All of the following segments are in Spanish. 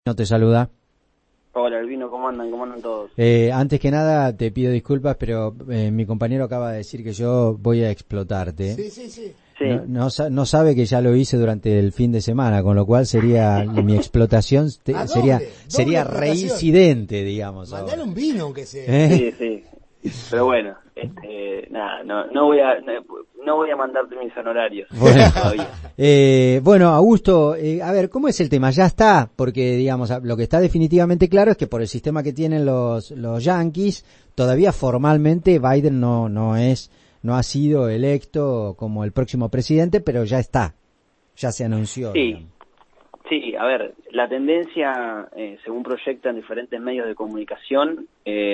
No te saluda. Hola, Albino, ¿cómo andan? ¿Cómo andan todos? Antes que nada te pido disculpas, pero mi compañero acaba de decir que yo voy a explotarte. Sí. No, no sabe que ya lo hice durante el fin de semana, con lo cual sería mi explotación sería reincidente, digamos. Mandale un vino aunque sea. Sí. Pero bueno, nada, no voy a mandarte mis honorarios todavía. Bueno, Augusto, a ver, ¿cómo es el tema? Ya está, porque digamos, lo que está definitivamente claro es que por el sistema que tienen los Yankees, todavía formalmente Biden no ha sido electo como el próximo presidente, pero ya está, ya se anunció. Sí, a ver, la tendencia, según proyectan diferentes medios de comunicación,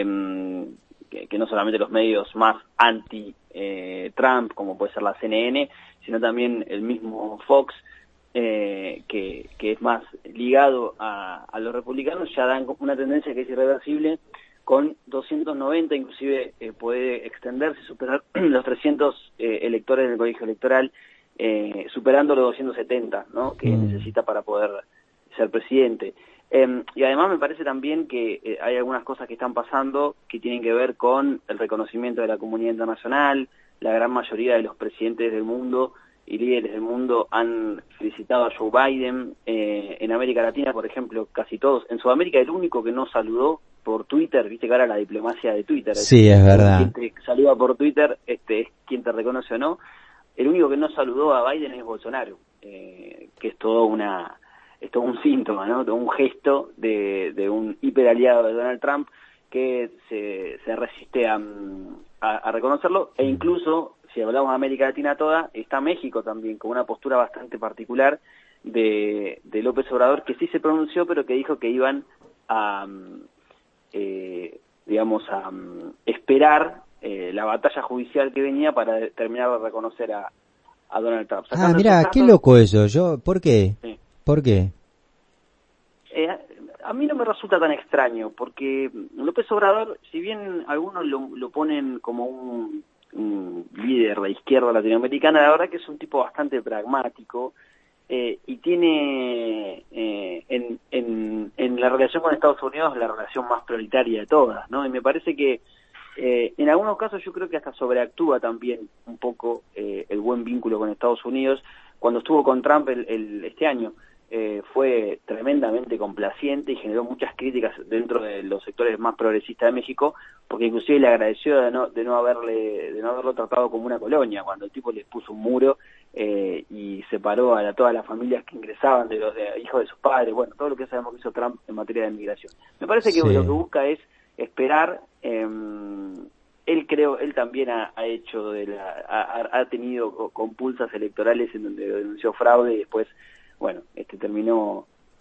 que no solamente los medios más anti-Trump, como puede ser la CNN, sino también el mismo Fox, que es más ligado a los republicanos, ya dan una tendencia que es irreversible, con 290, inclusive puede extenderse, superar los 300 electores del colegio electoral, superando los 270, ¿no? Que necesita para poder ser presidente. Y además me parece también que hay algunas cosas que están pasando que tienen que ver con el reconocimiento de la comunidad internacional. La gran mayoría de los presidentes del mundo y líderes del mundo han felicitado a Joe Biden. En América Latina, por ejemplo, casi todos. En Sudamérica el único que no saludó por Twitter, viste que ahora la diplomacia de Twitter. Sí, es verdad. Quien te saluda por Twitter es quien te reconoce o no. El único que no saludó a Biden es Bolsonaro, que es todo un síntoma, ¿no? Todo un gesto de un hiperaliado de Donald Trump que se resiste a reconocerlo, e incluso, si hablamos de América Latina toda, está México también, con una postura bastante particular de López Obrador, que sí se pronunció, pero que dijo que iban a esperar la batalla judicial que venía para terminar de reconocer a Donald Trump. Mira, qué loco eso. ¿Por qué? Sí. ¿Por qué? A mí no me resulta tan extraño, porque López Obrador, si bien algunos lo ponen como un líder de la izquierda latinoamericana, la verdad que es un tipo bastante pragmático, y tiene en la relación con Estados Unidos la relación más prioritaria de todas, ¿no? Y me parece que en algunos casos yo creo que hasta sobreactúa también un poco el buen vínculo con Estados Unidos. Cuando estuvo con Trump este año, fue tremendamente complaciente y generó muchas críticas dentro de los sectores más progresistas de México, porque inclusive le agradeció de no haberlo tratado como una colonia, cuando el tipo les puso un muro y separó a todas las familias que ingresaban de los hijos de sus padres. Bueno, todo lo que sabemos que hizo Trump en materia de migración. Me parece que lo que busca es esperar. Él también ha tenido compulsas electorales en donde denunció fraude y después, bueno, terminó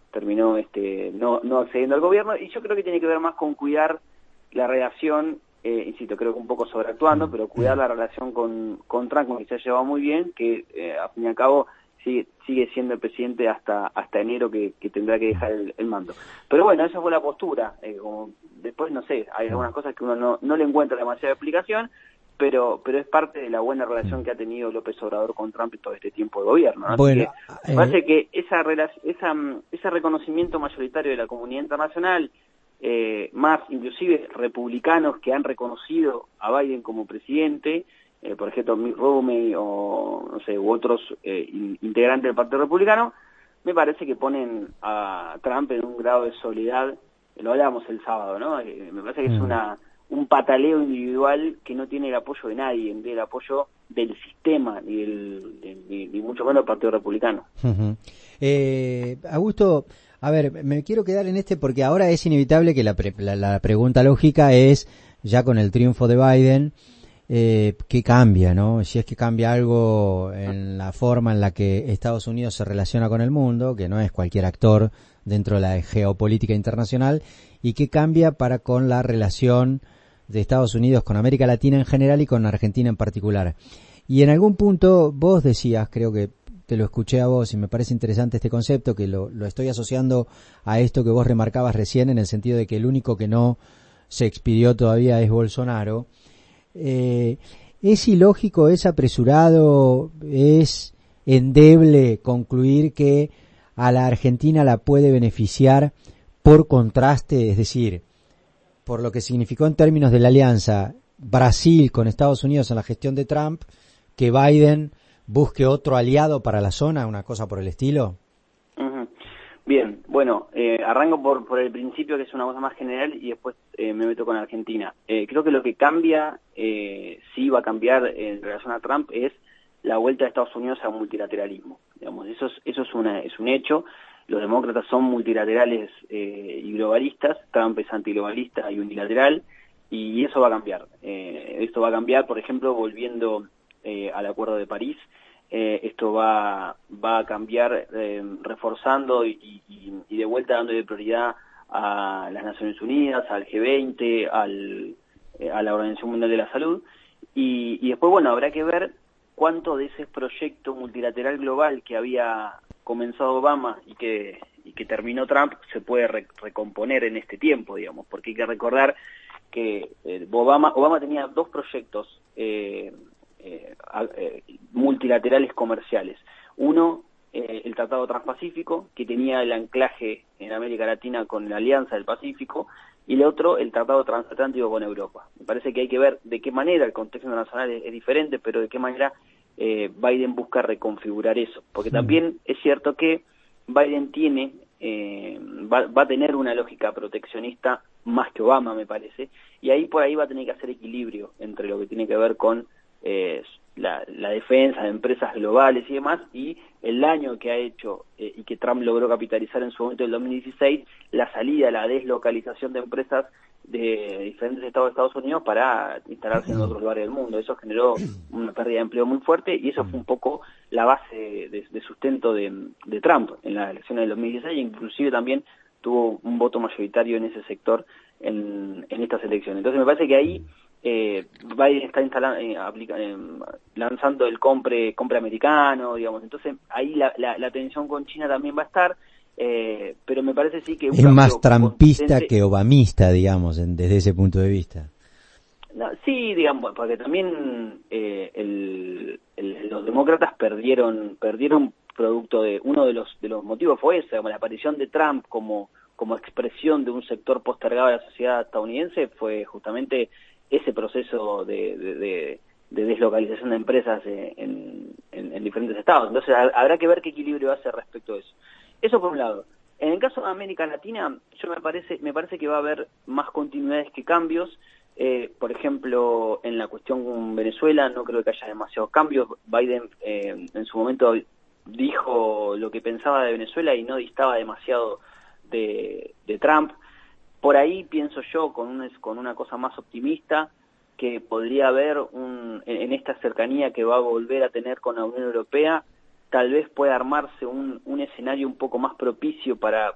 no accediendo al gobierno, y yo creo que tiene que ver más con cuidar la relación, insisto, creo que un poco sobreactuando, pero cuidar la relación con Trump, con que se ha llevado muy bien, que a fin y al cabo sigue siendo el presidente hasta enero, que tendrá que dejar el mando. Pero bueno, esa fue la postura. Después, no sé, hay algunas cosas que uno no le encuentra demasiada explicación, pero es parte de la buena relación que ha tenido López Obrador con Trump en todo este tiempo de gobierno, ¿no? Bueno, así que me parece que ese reconocimiento mayoritario de la comunidad internacional, más inclusive republicanos que han reconocido a Biden como presidente, por ejemplo Mitt Romney o no sé, u otros integrantes del Partido Republicano, me parece que ponen a Trump en un grado de soledad. Lo hablábamos el sábado, ¿no? Me parece que es un pataleo individual que no tiene el apoyo de nadie, el apoyo del sistema ni mucho menos del Partido Republicano. Augusto, a ver, me quiero quedar en porque ahora es inevitable que la pregunta lógica es, ya con el triunfo de Biden, ¿qué cambia, no? Si es que cambia algo en la forma en la que Estados Unidos se relaciona con el mundo, que no es cualquier actor dentro de la geopolítica internacional, y qué cambia con la relación de Estados Unidos con América Latina en general y con Argentina en particular. Y en algún punto vos decías, creo que te lo escuché a vos y me parece interesante este concepto, que lo estoy asociando a esto que vos remarcabas recién, en el sentido de que el único que no se expidió todavía es Bolsonaro. ¿Es ilógico, es apresurado, es endeble concluir que a la Argentina la puede beneficiar por contraste, es decir, por lo que significó en términos de la alianza Brasil con Estados Unidos en la gestión de Trump, que Biden busque otro aliado para la zona, una cosa por el estilo? Ujú. Bien, bueno, arranco por el principio, que es una cosa más general, y después me meto con Argentina. Creo que lo que cambia, sí va a cambiar en relación a Trump, es la vuelta de Estados Unidos a multilateralismo. Digamos, eso es un hecho. Los demócratas son multilaterales y globalistas. Trump es antiglobalista y unilateral, y eso va a cambiar. Esto va a cambiar, por ejemplo, volviendo al Acuerdo de París. Esto va a cambiar reforzando y de vuelta dándole prioridad a las Naciones Unidas, al G20, a la Organización Mundial de la Salud, y después, bueno, habrá que ver cuánto de ese proyecto multilateral global que había comenzado Obama y que terminó Trump se puede recomponer en este tiempo, digamos, porque hay que recordar que Obama tenía dos proyectos multilaterales comerciales. Uno, el Tratado Transpacífico, que tenía el anclaje en América Latina con la Alianza del Pacífico, y el otro, el Tratado Transatlántico con Europa. Me parece que hay que ver de qué manera, el contexto internacional es diferente, pero de qué manera Biden busca reconfigurar eso. Porque también es cierto que Biden va a tener una lógica proteccionista más que Obama, me parece, y ahí por ahí va a tener que hacer equilibrio entre lo que tiene que ver con la defensa de empresas globales y demás, y el daño que ha hecho y que Trump logró capitalizar en su momento en el 2016, la salida, la deslocalización de empresas de diferentes estados de Estados Unidos para instalarse en otros lugares del mundo. Eso generó una pérdida de empleo muy fuerte, y eso fue un poco la base de sustento de Trump en las elecciones del 2016, e inclusive también tuvo un voto mayoritario en ese sector en estas elecciones. Entonces me parece que ahí Biden está lanzando el compre americano, digamos. Entonces ahí la tensión con China también va a estar, pero me parece sí que es más trumpista que obamista, digamos, desde ese punto de vista. No, sí, digamos, porque también los demócratas perdieron producto de uno de los motivos fue ese, digamos, la aparición de Trump como expresión de un sector postergado de la sociedad estadounidense fue justamente ese proceso de deslocalización de empresas en diferentes estados. Entonces habrá que ver qué equilibrio hace respecto a eso. Eso por un lado. En el caso de América Latina, me parece que va a haber más continuidades que cambios. Por ejemplo, en la cuestión con Venezuela no creo que haya demasiados cambios. Biden en su momento dijo lo que pensaba de Venezuela y no distaba demasiado de Trump. Por ahí pienso yo, con una cosa más optimista, que podría haber en esta cercanía que va a volver a tener con la Unión Europea, tal vez pueda armarse un escenario un poco más propicio para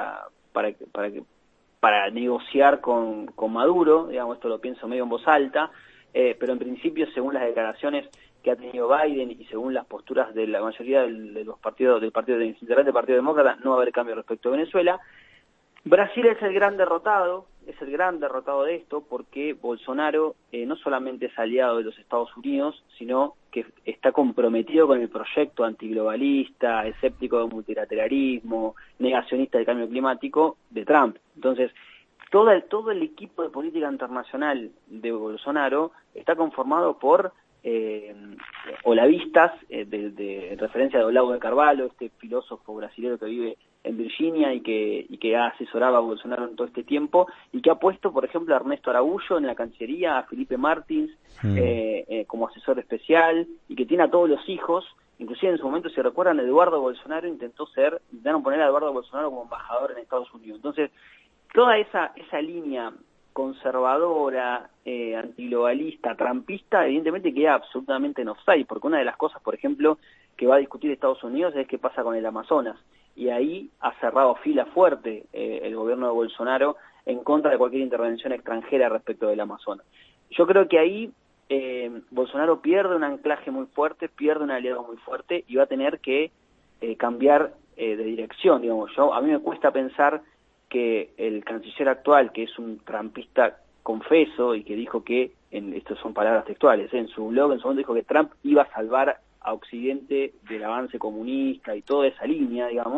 negociar con Maduro, digamos, esto lo pienso medio en voz alta, pero en principio, según las declaraciones que ha tenido Biden y según las posturas de la mayoría de los partidos del Partido Demócrata, no va a haber cambio respecto a Venezuela. Brasil es el gran derrotado de esto, porque Bolsonaro no solamente es aliado de los Estados Unidos, sino que está comprometido con el proyecto antiglobalista, escéptico del multilateralismo, negacionista del cambio climático de Trump. Entonces, todo el equipo de política internacional de Bolsonaro está conformado por olavistas, de referencia de Olavo de Carvalho, este filósofo brasileño que vive en Virginia y que ha asesorado a Bolsonaro en todo este tiempo, y que ha puesto, por ejemplo, a Ernesto Araújo en la Cancillería, a Felipe Martins como asesor especial, y que tiene a todos los hijos. Inclusive en su momento, si recuerdan, Eduardo Bolsonaro intentaron poner a Eduardo Bolsonaro como embajador en Estados Unidos. Entonces, toda esa línea conservadora, antiglobalista, trumpista, evidentemente queda absolutamente en offside, porque una de las cosas, por ejemplo, que va a discutir Estados Unidos es qué pasa con el Amazonas, y ahí ha cerrado fila fuerte el gobierno de Bolsonaro en contra de cualquier intervención extranjera respecto del Amazonas. Yo creo que ahí Bolsonaro pierde un anclaje muy fuerte, pierde un aliado muy fuerte, y va a tener que cambiar de dirección, digamos. A mí me cuesta pensar que el canciller actual, que es un trumpista confeso y que dijo que, estas son palabras textuales, en su blog en su momento dijo que Trump iba a salvar a Occidente del avance comunista y toda esa línea, digamos,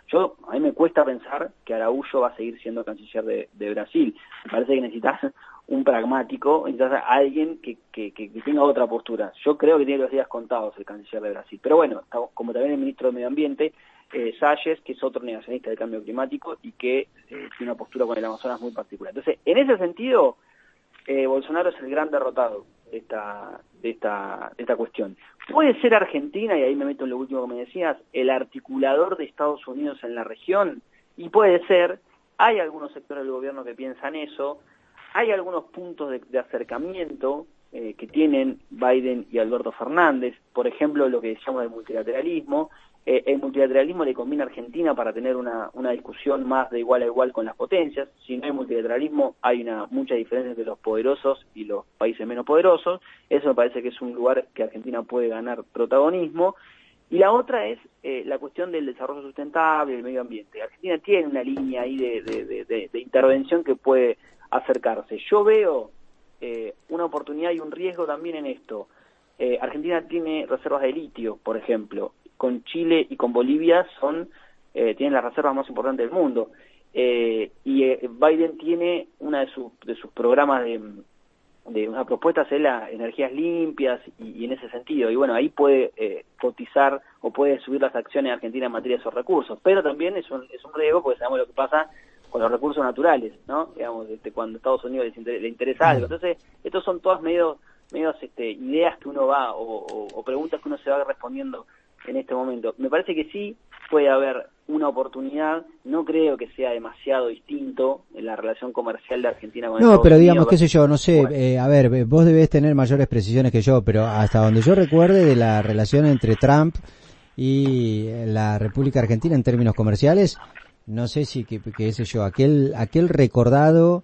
A mí me cuesta pensar que Araújo va a seguir siendo canciller de Brasil. Me parece que necesitas un pragmático, necesitas a alguien que tenga otra postura. Yo creo que tiene los días contados el canciller de Brasil. Pero bueno, como también el ministro de Medio Ambiente, Salles, que es otro negacionista del cambio climático y que tiene una postura con el Amazonas muy particular. Entonces, en ese sentido, Bolsonaro es el gran derrotado de esta cuestión. Puede ser Argentina, y ahí me meto en lo último que me decías, el articulador de Estados Unidos en la región, y puede ser, hay algunos sectores del gobierno que piensan eso, hay algunos puntos de acercamiento que tienen Biden y Alberto Fernández, por ejemplo, lo que decíamos del multilateralismo. El multilateralismo le conviene a Argentina para tener una discusión más de igual a igual con las potencias. Si no hay multilateralismo, hay mucha diferencia entre los poderosos y los países menos poderosos. Eso me parece que es un lugar que Argentina puede ganar protagonismo. Y la otra es la cuestión del desarrollo sustentable, del medio ambiente. Argentina tiene una línea ahí de intervención que puede acercarse. Yo veo una oportunidad y un riesgo también en esto. Argentina tiene reservas de litio, por ejemplo. Con Chile y con Bolivia tienen las reservas más importantes del mundo. Y Biden tiene una de sus programas de unas propuestas es las energías limpias y en ese sentido. Y bueno, ahí puede cotizar o puede subir las acciones de Argentina en materia de esos recursos. Pero también es un riesgo porque sabemos lo que pasa con los recursos naturales, ¿no? Digamos, cuando a Estados Unidos le interesa algo. Entonces, estos son todas medios ideas que uno va o preguntas que uno se va respondiendo en este momento. Me parece que sí puede haber una oportunidad, no creo que sea demasiado distinto en la relación comercial de Argentina con Estados Unidos. No, pero digamos, qué sé yo, no sé, bueno. A ver, vos debés tener mayores precisiones que yo, pero hasta donde yo recuerde de la relación entre Trump y la República Argentina en términos comerciales, no sé si, qué sé yo, aquel recordado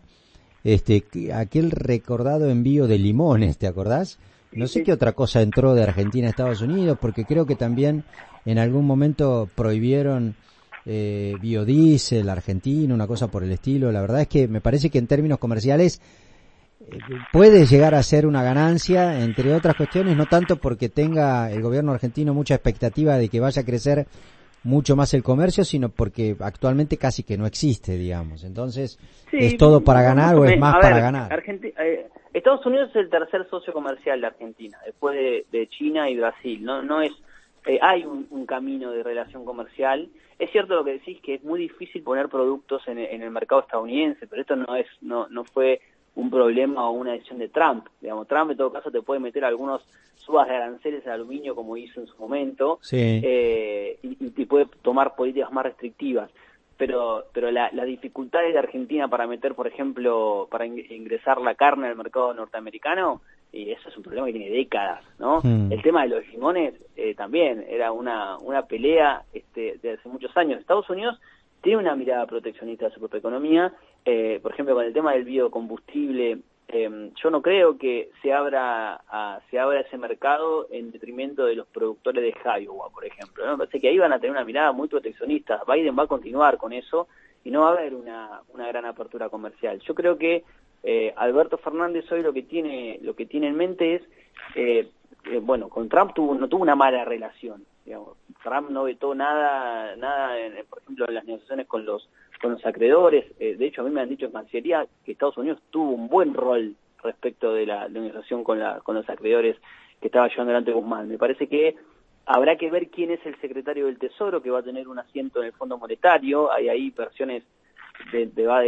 envío de limones, ¿te acordás? No sé qué otra cosa entró de Argentina a Estados Unidos, porque creo que también en algún momento prohibieron biodiesel argentino, una cosa por el estilo. La verdad es que me parece que en términos comerciales puede llegar a ser una ganancia, entre otras cuestiones, no tanto porque tenga el gobierno argentino mucha expectativa de que vaya a crecer mucho más el comercio, sino porque actualmente casi que no existe, digamos. Entonces, sí, ¿es todo para ganar o es más para ganar? Estados Unidos es el tercer socio comercial de Argentina, después de China y Brasil. No es hay un camino de relación comercial. Es cierto lo que decís, que es muy difícil poner productos en el mercado estadounidense, pero esto no fue un problema o una decisión de Trump. Digamos, Trump en todo caso te puede meter algunos subas de aranceles al aluminio como hizo en su momento, sí. y puede tomar políticas más restrictivas. Pero las dificultades de Argentina para meter, por ejemplo, para ingresar la carne al mercado norteamericano, y eso es un problema que tiene décadas, ¿no? El tema de los limones también era una pelea de hace muchos años. Estados Unidos tiene una mirada proteccionista de su propia economía, por ejemplo, con el tema del biocombustible. Yo no creo que se abra ese mercado en detrimento de los productores de Iowa, por ejemplo, ¿no? Me parece que ahí van a tener una mirada muy proteccionista. Biden va a continuar con eso y no va a haber una gran apertura comercial. Yo creo que Alberto Fernández hoy lo que tiene en mente es, bueno, con Trump no tuvo una mala relación, digamos. Trump no vetó nada por ejemplo, en las negociaciones con los acreedores. De hecho, a mí me han dicho en Cancillería que Estados Unidos tuvo un buen rol respecto de la negociación con los acreedores que estaba llevando adelante Guzmán. Me parece que habrá que ver quién es el secretario del Tesoro, que va a tener un asiento en el Fondo Monetario. Hay ahí versiones de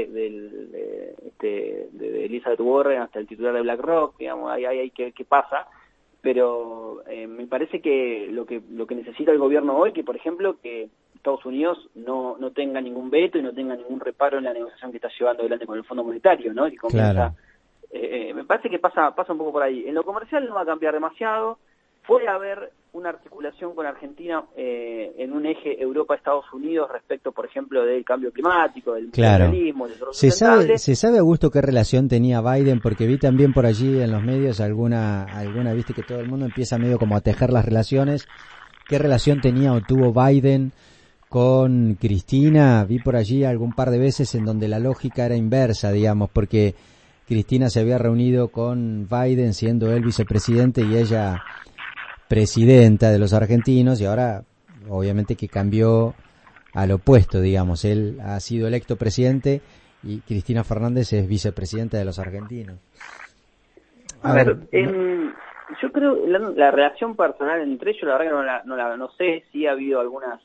Elizabeth Warren hasta el titular de BlackRock, digamos, hay qué pasa. Pero me parece que lo que necesita el gobierno hoy, que por ejemplo que Estados Unidos no tenga ningún veto y no tenga ningún reparo en la negociación que está llevando adelante con el Fondo Monetario, ¿no? Que comienza, claro. Me parece que pasa un poco por ahí. En lo comercial no va a cambiar demasiado. Puede haber una articulación con Argentina en un eje Europa-Estados Unidos respecto, por ejemplo, del cambio climático, del multilateralismo, del desarrollo. ¿Se sabe, Augusto, qué relación tenía Biden? Porque vi también por allí en los medios alguna, viste que todo el mundo empieza medio como a tejer las relaciones. ¿Qué relación tenía o tuvo Biden con Cristina? Vi por allí algún par de veces en donde la lógica era inversa, digamos, porque Cristina se había reunido con Biden siendo él vicepresidente y ella presidenta de los argentinos, y ahora obviamente que cambió al opuesto, digamos. Él ha sido electo presidente y Cristina Fernández es vicepresidenta de los argentinos. A ver, yo creo la relación personal entre ellos, la verdad que no sé, sí ha habido algunas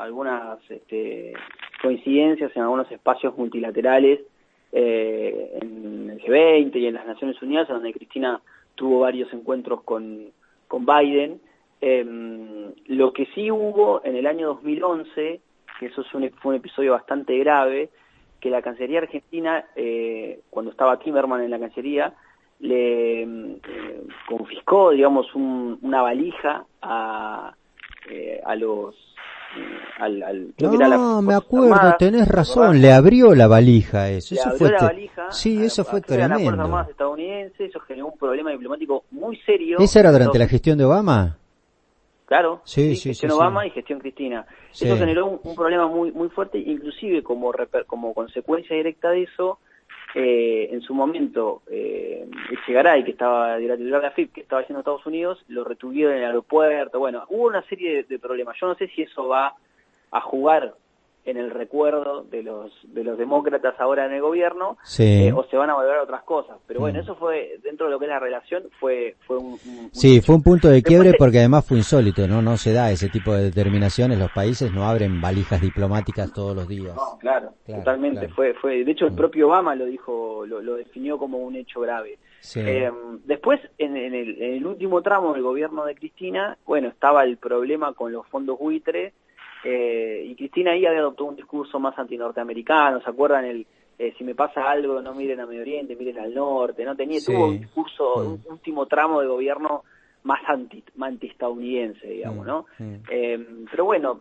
coincidencias en algunos espacios multilaterales, en el G20 y en las Naciones Unidas, donde Cristina tuvo varios encuentros con Biden. Lo que sí hubo en el año 2011, que eso fue un episodio bastante grave, que la Cancillería Argentina, cuando estaba Timerman en la Cancillería, le confiscó, digamos, una valija a los... creo que era No, me acuerdo, Armadas, tenés razón, le abrió la valija eso. Le Eso abrió fue la valija sí, eso fue a las Fuerzas tremendo. Armadas estadounidenses, eso generó un problema diplomático muy serio. ¿Esa era durante la gestión de Obama? Claro, sí, gestión Obama y gestión Cristina. Sí. Eso generó un problema muy muy fuerte, inclusive como consecuencia directa de eso, en su momento, Echegaray, que estaba de la titular de AFIP, que estaba yendo a Estados Unidos, lo retuvieron en el aeropuerto. Bueno, hubo una serie de problemas. Yo no sé si eso va a jugar en el recuerdo de los demócratas ahora en el gobierno, sí. O se van a volver a otras cosas. Pero bueno, eso fue, dentro de lo que es la relación, fue un sí, fue un punto de quiebre Después, porque además fue insólito, ¿no? No se da ese tipo de determinaciones, los países no abren valijas diplomáticas todos los días. No, claro, totalmente. Claro. Fue, de hecho, el propio Obama lo dijo, lo definió como un hecho grave. Sí. Después, en el último tramo del gobierno de Cristina, bueno, estaba el problema con los fondos buitre, y Cristina ahí había adoptado un discurso más antinorteamericano. ¿Se acuerdan si me pasa algo, no miren a Medio Oriente, miren al norte? No tuvo un discurso, un último tramo de gobierno más anti-estadounidense, digamos, ¿no? Pero bueno,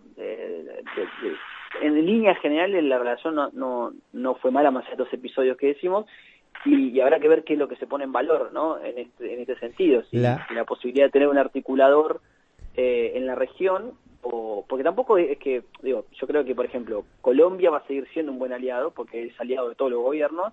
en líneas generales la relación no fue mala, más allá de los episodios que decimos, y habrá que ver qué es lo que se pone en valor, ¿no? En este sentido, si la posibilidad de tener un articulador en la región, porque tampoco es que, digo, yo creo que, por ejemplo, Colombia va a seguir siendo un buen aliado, porque es aliado de todos los gobiernos,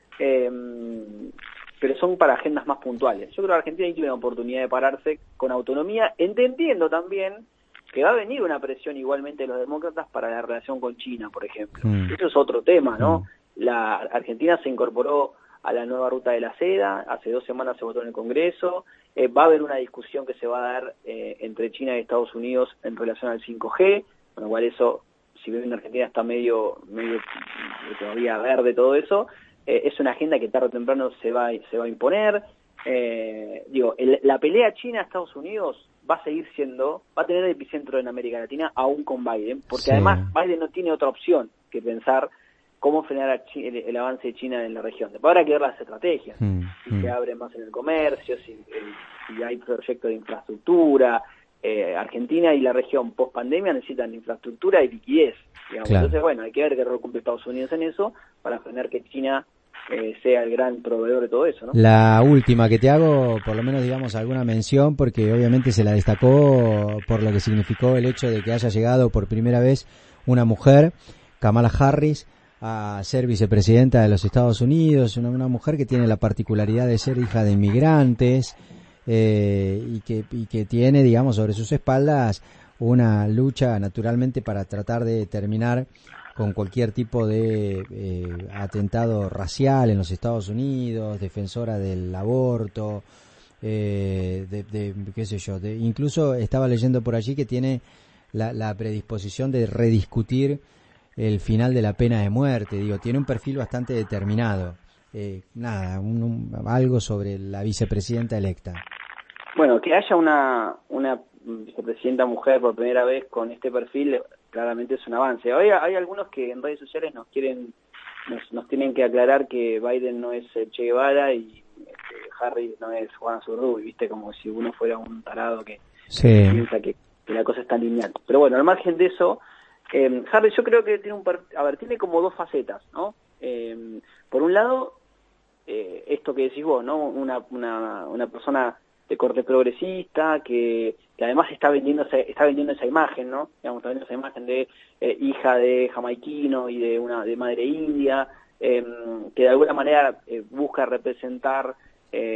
pero son para agendas más puntuales. Yo creo que Argentina tiene una oportunidad de pararse con autonomía, entendiendo también que va a venir una presión igualmente de los demócratas para la relación con China, por ejemplo. Eso es otro tema, ¿no? La Argentina se incorporó a la nueva ruta de la seda, hace 2 semanas se votó en el Congreso, va a haber una discusión que se va a dar entre China y Estados Unidos en relación al 5G, con lo cual eso, si bien en Argentina está medio todavía verde todo eso, es una agenda que tarde o temprano se va a imponer. La pelea China-Estados Unidos va a seguir va a tener el epicentro en América Latina, aún con Biden, porque además Biden no tiene otra opción que pensar cómo frenar el avance de China en la región. Después habrá que ver las estrategias, si se abre más en el comercio, si hay proyectos de infraestructura. Argentina y la región post-pandemia necesitan infraestructura y liquidez, digamos. Claro. Entonces, bueno, hay que ver qué rol cumple Estados Unidos en eso para frenar que China sea el gran proveedor de todo eso, ¿no? La última que te hago, por lo menos, digamos, alguna mención, porque obviamente se la destacó por lo que significó el hecho de que haya llegado por primera vez una mujer, Kamala Harris, a ser vicepresidenta de los Estados Unidos, una mujer que tiene la particularidad de ser hija de inmigrantes, y que tiene, digamos, sobre sus espaldas una lucha naturalmente para tratar de terminar con cualquier tipo de atentado racial en los Estados Unidos, defensora del aborto, qué sé yo, incluso estaba leyendo por allí que tiene la predisposición de rediscutir el final de la pena de muerte. Digo, tiene un perfil bastante determinado. Algo sobre la vicepresidenta electa. Bueno, que haya una vicepresidenta mujer por primera vez con este perfil claramente es un avance. Hoy hay algunos que en redes sociales nos tienen que aclarar que Biden no es Che Guevara y Harris no es Juan Zurduy, viste, como si uno fuera un tarado que piensa que la cosa está lineal. Pero bueno, al margen de eso, Harris yo creo que tiene como 2 facetas, ¿no? Por un lado, esto que decís vos, ¿no? Una persona de corte progresista que además está vendiendo esa imagen, ¿no? Digamos, está vendiendo esa imagen de hija de jamaiquino y de madre india, que de alguna manera busca representar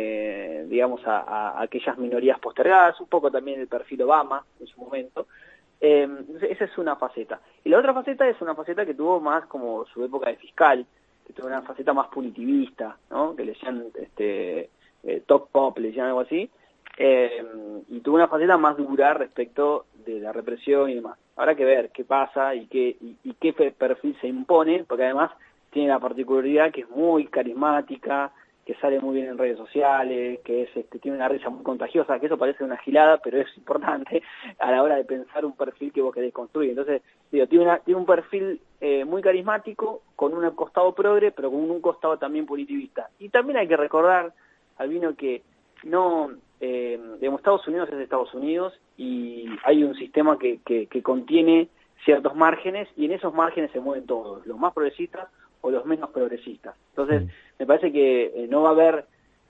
digamos a aquellas minorías postergadas, un poco también el perfil Obama en su momento. Esa es una faceta. Y la otra faceta es una faceta que tuvo más como su época de fiscal, que tuvo una faceta más punitivista, ¿no? Que le decían top pop, le decían algo así, y tuvo una faceta más dura respecto de la represión y demás. Habrá que ver qué pasa y qué perfil se impone, porque además tiene la particularidad que es muy carismática, que sale muy bien en redes sociales, que tiene una risa muy contagiosa, que eso parece una gilada, pero es importante a la hora de pensar un perfil que vos querés construir. Entonces, digo, tiene un perfil muy carismático, con un costado progre, pero con un costado también punitivista. Y también hay que recordar, Albino, que no, digamos, Estados Unidos es Estados Unidos y hay un sistema que contiene ciertos márgenes, y en esos márgenes se mueven todos, los más progresistas o los menos progresistas. Entonces, me parece que no va a haber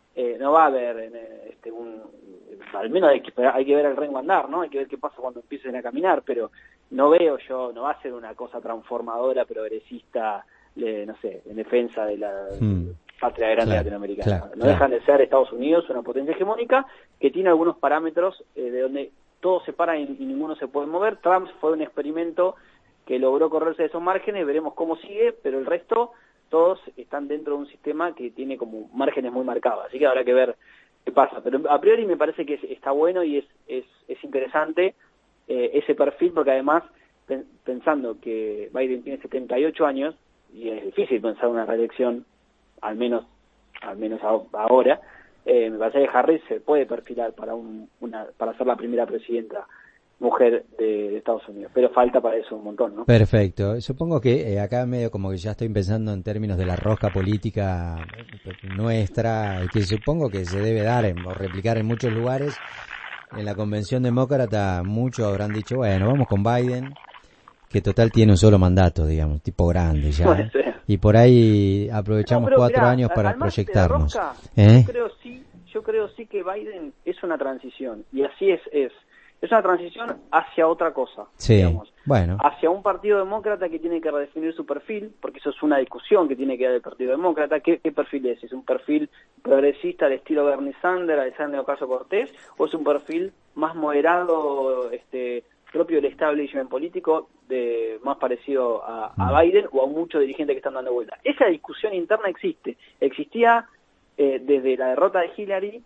al menos hay que ver el rengo andar, ¿no? Hay que ver qué pasa cuando empiecen a caminar, pero no va a ser una cosa transformadora, progresista, no sé, en defensa de la patria grande latinoamericana. No dejan de ser Estados Unidos una potencia hegemónica que tiene algunos parámetros de donde todo se para y ninguno se puede mover. Trump fue un experimento que logró correrse de esos márgenes, veremos cómo sigue, pero el resto, todos están dentro de un sistema que tiene como márgenes muy marcados, así que habrá que ver qué pasa. Pero a priori me parece que está bueno y es interesante ese perfil, porque además, pensando que Biden tiene 78 años, y es difícil pensar una reelección, al menos ahora, me parece que Harris se puede perfilar para ser la primera presidenta mujer de Estados Unidos, pero falta para eso un montón, ¿no? Perfecto. Supongo que acá medio como que ya estoy pensando en términos de la rosca política nuestra, que supongo que se debe dar o replicar en muchos lugares. En la convención demócrata muchos habrán dicho, bueno, vamos con Biden, que total tiene un solo mandato, digamos, tipo grande ya. Y por ahí aprovechamos 4 años para proyectarnos. Rosca, yo creo sí que Biden es una transición, y así es una transición hacia otra cosa, digamos, hacia un partido demócrata que tiene que redefinir su perfil, porque eso es una discusión que tiene que dar el Partido Demócrata. ¿Qué perfil es? ¿Es un perfil progresista de estilo Bernie Sanders, Alexandria Ocasio-Cortez, o es un perfil más moderado, propio del establishment político, más parecido a Biden o a muchos dirigentes que están dando vuelta? Esa discusión interna existía desde la derrota de Hillary,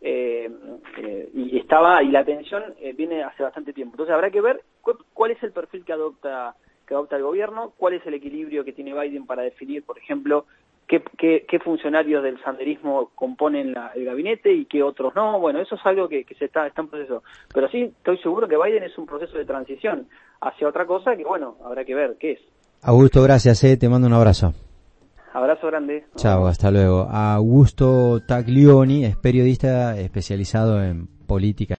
y la tensión viene hace bastante tiempo. Entonces habrá que ver cuál es el perfil que adopta el gobierno, cuál es el equilibrio que tiene Biden para definir, por ejemplo, qué funcionarios del sanderismo componen el gabinete y qué otros no. Bueno, eso es algo que está en proceso. Pero sí, estoy seguro que Biden es un proceso de transición hacia otra cosa que, bueno, habrá que ver qué es. Augusto, gracias, te mando un abrazo. Abrazo grande. Chao, hasta luego. Augusto Taglioni es periodista especializado en política.